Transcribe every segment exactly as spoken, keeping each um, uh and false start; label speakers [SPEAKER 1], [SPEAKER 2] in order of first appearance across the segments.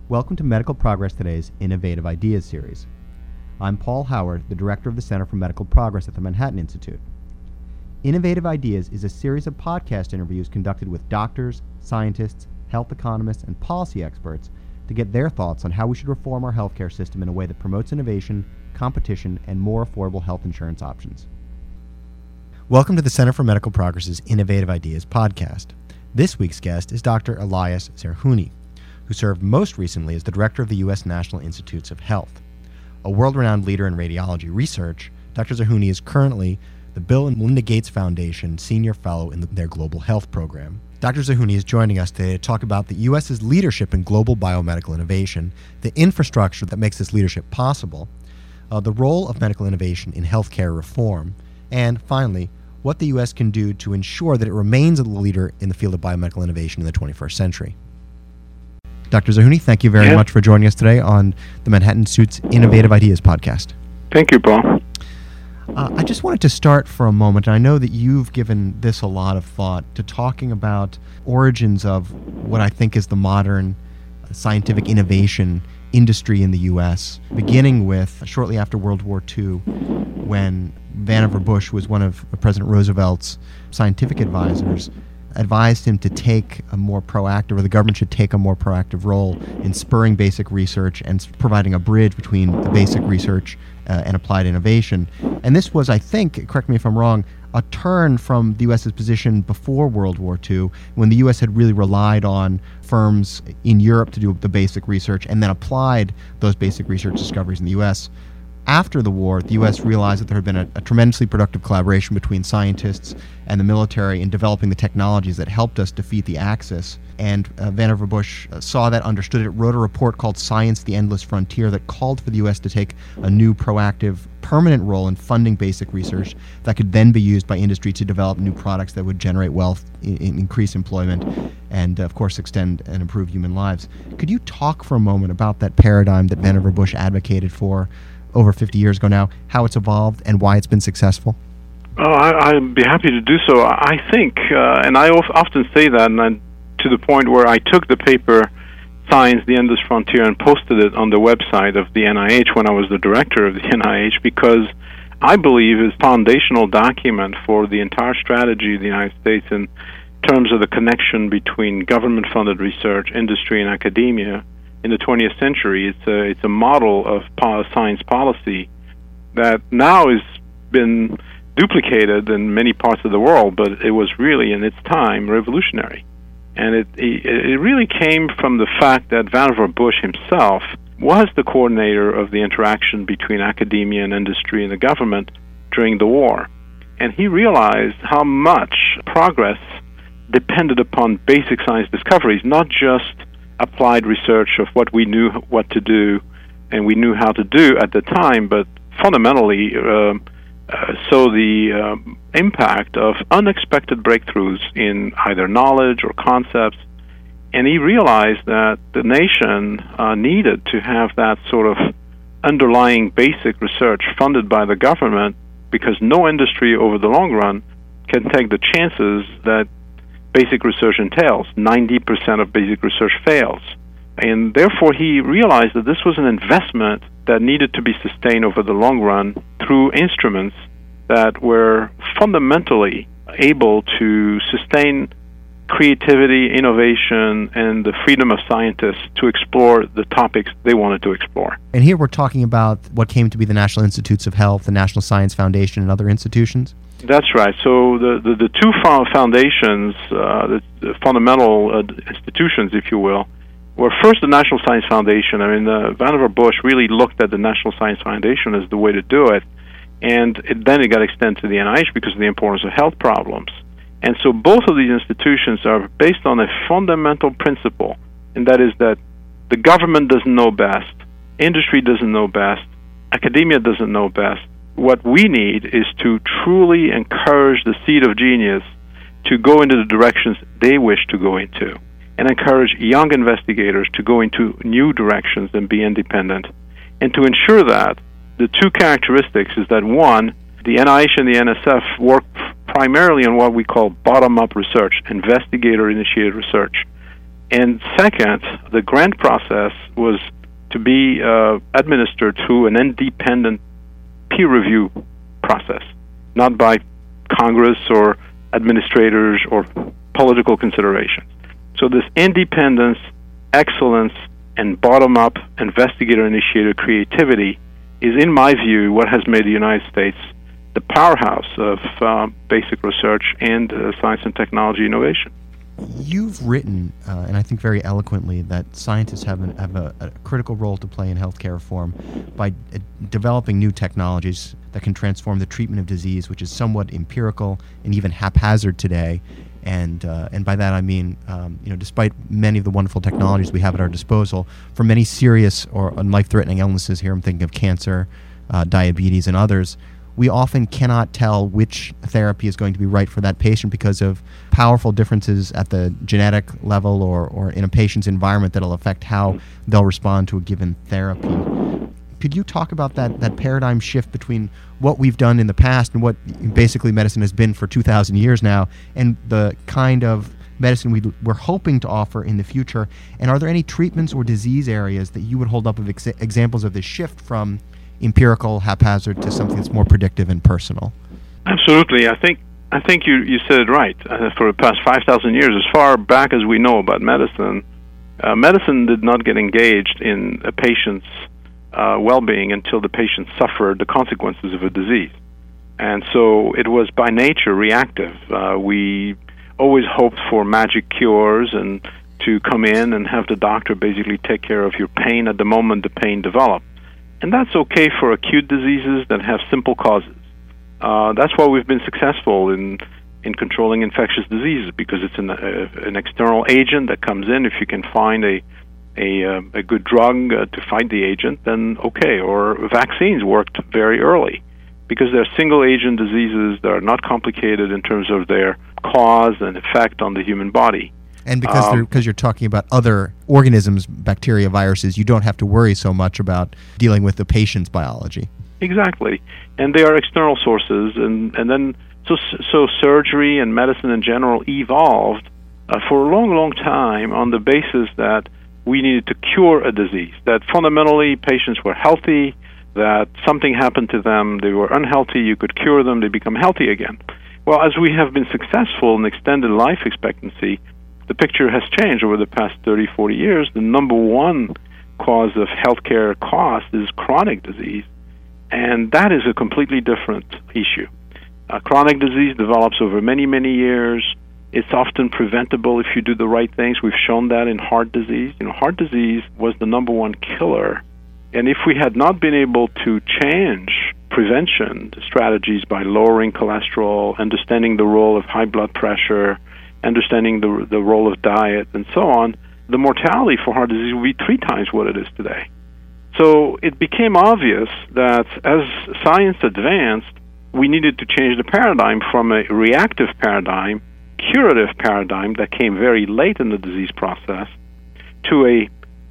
[SPEAKER 1] Welcome to Medical Progress Today's Innovative Ideas series. I'm Paul Howard, the Director of the Center for Medical Progress at the Manhattan Institute. Innovative Ideas is a series of podcast interviews conducted with doctors, scientists, health economists, and policy experts to get their thoughts on how we should reform our healthcare system in a way that promotes innovation, competition, and more affordable health insurance options. Welcome to the Center for Medical Progress's Innovative Ideas podcast. This week's guest is Doctor Elias Zerhouni, who served most recently as the director of the U S National Institutes of Health. A world-renowned leader in radiology research, Doctor Zerhouni is currently the Bill and Melinda Gates Foundation Senior Fellow in the, their Global Health Program. Doctor Zerhouni is joining us today to talk about the U S's leadership in global biomedical innovation, the infrastructure that makes this leadership possible, uh, the role of medical innovation in healthcare reform, and finally, what the U S can do to ensure that it remains a leader in the field of biomedical innovation in the twenty-first century. Doctor Zerhouni, thank you very
[SPEAKER 2] yeah.
[SPEAKER 1] much for joining us today on the Manhattan Institute's Innovative Ideas podcast.
[SPEAKER 2] Thank you, Paul.
[SPEAKER 1] Uh, I just wanted to start for a moment, and I know that you've given this a lot of thought, to talking about origins of what I think is the modern scientific innovation industry in the U S, beginning with shortly after World War Two, when Vannevar Bush was one of President Roosevelt's scientific advisors, advised him to take a more proactive, or the government should take a more proactive role in spurring basic research and providing a bridge between the basic research uh, and applied innovation. And this was, I think, correct me if I'm wrong, a turn from the U S's position before World War Two, when the U S had really relied on firms in Europe to do the basic research and then applied those basic research discoveries in the U S. After the war, the U S realized that there had been a, a tremendously productive collaboration between scientists and the military in developing the technologies that helped us defeat the Axis. And uh, Vannevar Bush uh, saw that, understood it, wrote a report called Science, the Endless Frontier that called for the U S to take a new, proactive, permanent role in funding basic research that could then be used by industry to develop new products that would generate wealth, I- increase employment, and, uh, of course, extend and improve human lives. Could you talk for a moment about that paradigm that Vannevar Bush advocated for over fifty years ago now, how it's evolved and why it's been successful?
[SPEAKER 2] Oh, I, I'd be happy to do so. I think, uh, and I often say that, and I, to the point where I took the paper Science, the Endless Frontier, and posted it on the website of the N I H when I was the director of the N I H, because I believe it's a foundational document for the entire strategy of the United States in terms of the connection between government-funded research, industry, and academia. In the twentieth century, it's a, it's a model of po- science policy that now has been duplicated in many parts of the world, but it was really, in its time, revolutionary. And it, it, it really came from the fact that Vannevar Bush himself was the coordinator of the interaction between academia and industry and the government during the war. And he realized how much progress depended upon basic science discoveries, not just applied research of what we knew what to do and we knew how to do at the time, but fundamentally uh, uh, so the uh, impact of unexpected breakthroughs in either knowledge or concepts. And he realized that the nation uh, needed to have that sort of underlying basic research funded by the government, because no industry over the long run can take the chances that basic research entails. ninety percent of basic research fails. And therefore he realized that this was an investment that needed to be sustained over the long run through instruments that were fundamentally able to sustain creativity, innovation, and the freedom of scientists to explore the topics they wanted to explore.
[SPEAKER 1] And here we're talking about what came to be the National Institutes of Health, the National Science Foundation, and other institutions?
[SPEAKER 2] That's right. So the, the, the two foundations, uh, the, the fundamental uh, institutions, if you will, were first the National Science Foundation. I mean, uh, Vannevar Bush really looked at the National Science Foundation as the way to do it, and it, then it got extended to the N I H because of the importance of health problems. And so both of these institutions are based on a fundamental principle, and that is that the government doesn't know best, industry doesn't know best, academia doesn't know best. What we need is to truly encourage the seed of genius to go into the directions they wish to go into, and encourage young investigators to go into new directions and be independent. And to ensure that, the two characteristics is that, one, the N I H and the N S F work primarily on what we call bottom-up research, investigator-initiated research. And second, the grant process was to be uh, administered through an independent peer review process, not by Congress or administrators or political considerations. So this independence, excellence, and bottom-up investigator-initiated creativity is, in my view, what has made the United States the powerhouse of uh, basic research and uh, science and technology innovation.
[SPEAKER 1] You've written, uh, and I think very eloquently, that scientists have, an, have a, a critical role to play in healthcare reform by uh, developing new technologies that can transform the treatment of disease, which is somewhat empirical and even haphazard today. And uh, and by that I mean, um, you know, despite many of the wonderful technologies we have at our disposal, for many serious or life-threatening illnesses, here I'm thinking of cancer, uh, diabetes, and others, we often cannot tell which therapy is going to be right for that patient because of powerful differences at the genetic level or, or in a patient's environment that will affect how they'll respond to a given therapy. Could you talk about that, that paradigm shift between what we've done in the past and what basically medicine has been for two thousand years now, and the kind of medicine we, we're hoping to offer in the future? And are there any treatments or disease areas that you would hold up of ex- examples of this shift from empirical, haphazard, to something that's more predictive and personal?
[SPEAKER 2] Absolutely. I think I think you, you said it right. Uh, for the past five thousand years, as far back as we know about medicine, uh, medicine did not get engaged in a patient's uh, well-being until the patient suffered the consequences of a disease. And so it was by nature reactive. Uh, we always hoped for magic cures and to come in and have the doctor basically take care of your pain at the moment the pain developed. And that's okay for acute diseases that have simple causes. Uh, that's why we've been successful in in controlling infectious diseases, because it's an, uh, an external agent that comes in. If you can find a a, uh, a good drug uh, to fight the agent, then okay. Or vaccines worked very early because they're single-agent diseases that are not complicated in terms of their cause and effect on the human body.
[SPEAKER 1] And because um, because you're talking about other organisms, bacteria, viruses, you don't have to worry so much about dealing with the patient's biology.
[SPEAKER 2] Exactly. And they are external sources. And, and then, so so surgery and medicine in general evolved uh, for a long, long time on the basis that we needed to cure a disease, that fundamentally patients were healthy, that something happened to them, they were unhealthy, you could cure them, they become healthy again. Well, as we have been successful in extended life expectancy, the picture has changed over the past thirty, forty years. The number one cause of healthcare cost is chronic disease, and that is a completely different issue. Uh, chronic disease develops over many, many years. It's often preventable if you do the right things. We've shown that in heart disease. You know, heart disease was the number one killer, and if we had not been able to change prevention strategies by lowering cholesterol, understanding the role of high blood pressure, understanding the the role of diet, and so on, the mortality for heart disease would be three times what it is today. So it became obvious that as science advanced, we needed to change the paradigm from a reactive paradigm, curative paradigm that came very late in the disease process, to a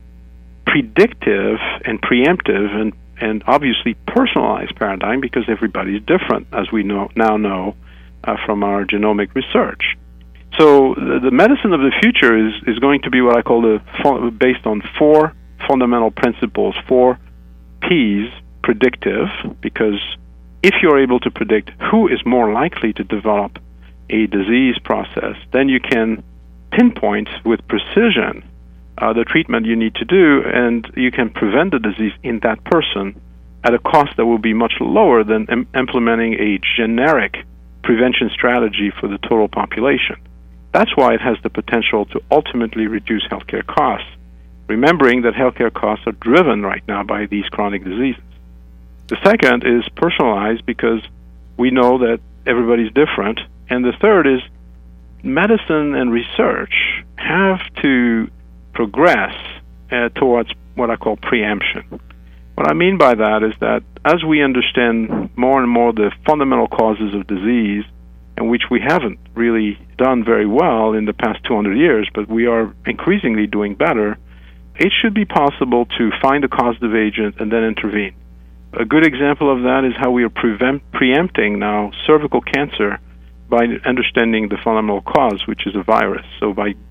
[SPEAKER 2] predictive and preemptive and, and obviously personalized paradigm, because everybody's different, as we know now know uh, from our genomic research. So the, the medicine of the future is, is going to be what I call the based on four fundamental principles, four P's: predictive, because if you're able to predict who is more likely to develop a disease process, then you can pinpoint with precision uh, the treatment you need to do, and you can prevent the disease in that person at a cost that will be much lower than im- implementing a generic prevention strategy for the total population. That's why it has the potential to ultimately reduce healthcare costs, remembering that healthcare costs are driven right now by these chronic diseases. The second is personalized, because we know that everybody's different. And the third is medicine and research have to progress uh, towards what I call preemption. What I mean by that is that as we understand more and more the fundamental causes of disease, and which we haven't really done very well in the past two hundred years, but we are increasingly doing better, it should be possible to find a causative agent and then intervene. A good example of that is how we are prevent, preempting now cervical cancer by understanding the fundamental cause, which is a virus. So by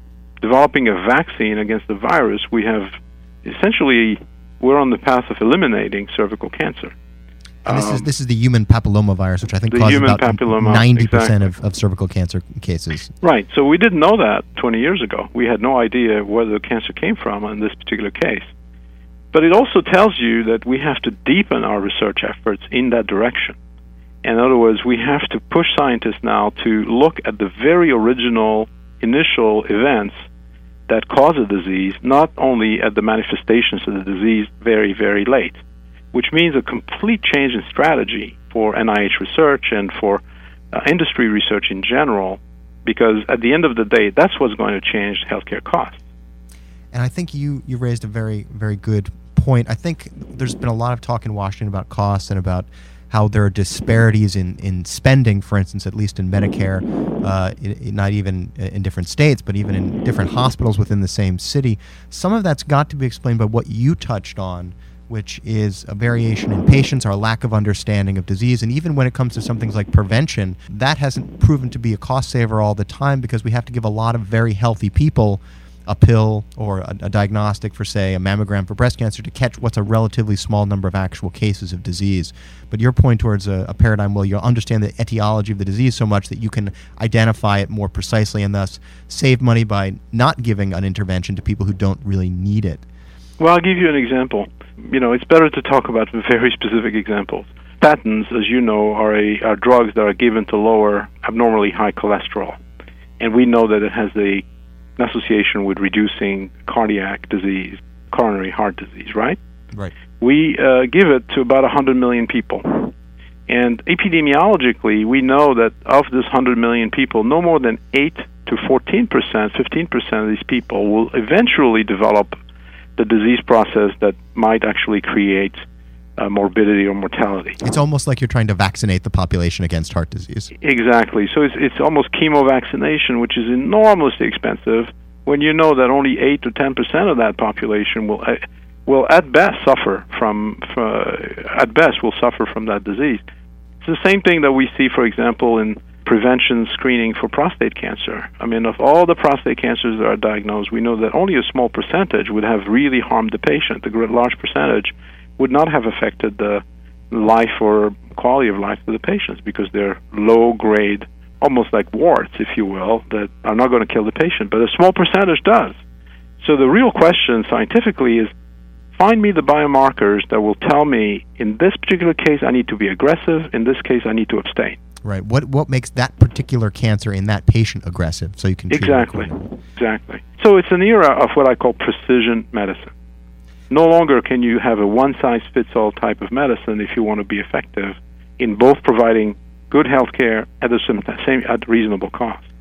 [SPEAKER 2] developing a vaccine against the virus, we have essentially, we're on the path of eliminating cervical cancer.
[SPEAKER 1] And this
[SPEAKER 2] um,
[SPEAKER 1] is this is the human papillomavirus, which I think
[SPEAKER 2] the
[SPEAKER 1] causes
[SPEAKER 2] human
[SPEAKER 1] about
[SPEAKER 2] papilloma,
[SPEAKER 1] ninety percent
[SPEAKER 2] exactly.
[SPEAKER 1] of, of cervical cancer cases.
[SPEAKER 2] Right. So we didn't know that twenty years ago. We had no idea where the cancer came from in this particular case. But it also tells you that we have to deepen our research efforts in that direction. In other words, we have to push scientists now to look at the very original initial events that cause a disease, not only at the manifestations of the disease very, very late, which means a complete change in strategy for N I H research and for uh, industry research in general, because at the end of the day, that's what's going to change healthcare costs.
[SPEAKER 1] And I think you, you raised a very, very good point. I think there's been a lot of talk in Washington about costs and about how there are disparities in, in spending, for instance, at least in Medicare, uh, in, in not even in different states, but even in different hospitals within the same city. Some of that's got to be explained by what you touched on, which is a variation in patients, our lack of understanding of disease. And even when it comes to some things like prevention, that hasn't proven to be a cost saver all the time, because we have to give a lot of very healthy people a pill or a, a diagnostic for, say, a mammogram for breast cancer to catch what's a relatively small number of actual cases of disease. But your point towards a, a paradigm where you understand the etiology of the disease so much that you can identify it more precisely and thus save money by not giving an intervention to people who don't really need it.
[SPEAKER 2] Well, I'll give you an example. You know, it's better to talk about very specific examples. Statins, as you know, are, a, are drugs that are given to lower abnormally high cholesterol. And we know that it has a an association with reducing cardiac disease, coronary heart disease, right?
[SPEAKER 1] Right.
[SPEAKER 2] We uh, give it to about one hundred million people. And epidemiologically, we know that of this one hundred million people, no more than eight to fourteen percent, fifteen percent of these people will eventually develop the disease process that might actually create uh, morbidity or mortality.
[SPEAKER 1] It's almost like you're trying to vaccinate the population against heart disease.
[SPEAKER 2] Exactly. So it's, it's almost chemo vaccination, which is enormously expensive when you know that only eight to ten percent of that population will, uh, will at best suffer from, uh, at best will suffer from that disease. It's the same thing that we see, for example, in prevention screening for prostate cancer. I mean, of all the prostate cancers that are diagnosed, we know that only a small percentage would have really harmed the patient. The large percentage would not have affected the life or quality of life of the patients because they're low-grade, almost like warts, if you will, that are not going to kill the patient, but a small percentage does. So the real question scientifically is, find me the biomarkers that will tell me, in this particular case, I need to be aggressive, in this case, I need to abstain.
[SPEAKER 1] Right. What what makes that particular cancer in that patient aggressive so you can treat
[SPEAKER 2] Exactly.
[SPEAKER 1] it?
[SPEAKER 2] Exactly. So it's an era of what I call precision medicine. No longer can you have a one-size-fits-all type of medicine if you want to be effective in both providing good health care at the same, same at reasonable cost.